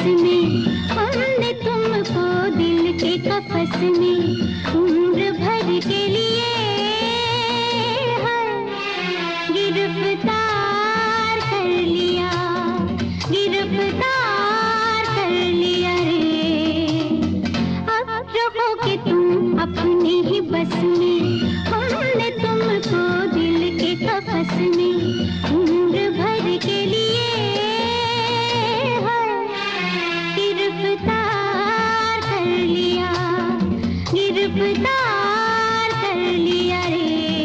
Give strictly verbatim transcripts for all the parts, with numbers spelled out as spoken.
में, हमने तुमको दिल के कफस में उम्र भर के लिए गिरफ्तार कर लिया, गिरफ्तार कर लिया रे। अब रहोगे तुम अपने ही बस में, हमने तुमको दिल के कफस में उम्र भर के लिए गिरफ्तार कर लिया, गिरफ्तार कर लिया रे।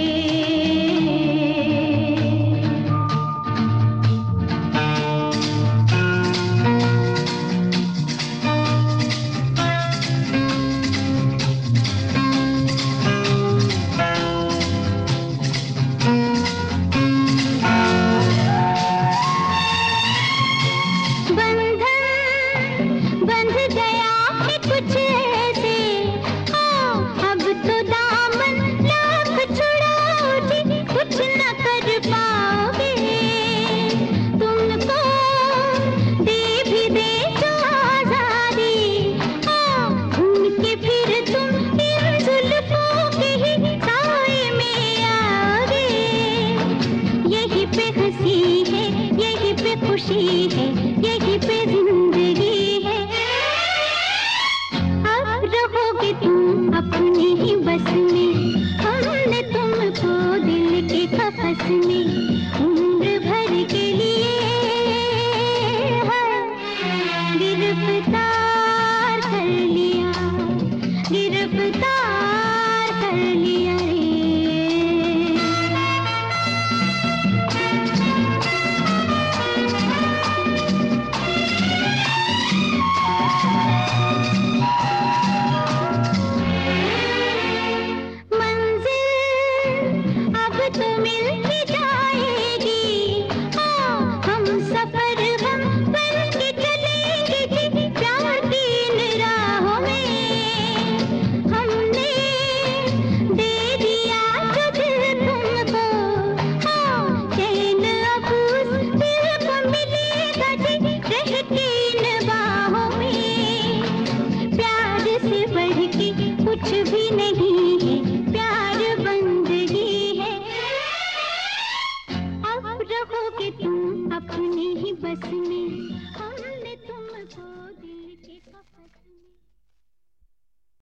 बंध गया है कुछ ऐसे, ओ अब तो दामन लाख छुड़ाओ जी, कुछ न कर पाओगे। तुमको दे भी दे जो आजादी, ओ घूम के फिर तुम इन जुल्फों के ही साए में आओगे। यही पे हंसी है, यही पे खुशी है, यही पे जिंदगी है। अब रहोगे तुम अपने ही बस में, हमने तुमको दिल के कफस में उम्र भर के लिए गिरफ्तार कर लिया, गिरफ्तार कर लिया रे। तो मिल ही जाएगी, हाँ हम सफर हम बन के चलेंगे जी, प्यार की इन राहों में। हमने दे दिया जो दिल तुमको, हाँ चैन अब उस दिल को मिलेगा जी, रह के इन बाहों में। प्यार से बढ़ के कुछ भी नहीं है, प्यार बंदगी है। रहोगे तुम अपनी ही बस में, हमने तुमको दिल के कफस में।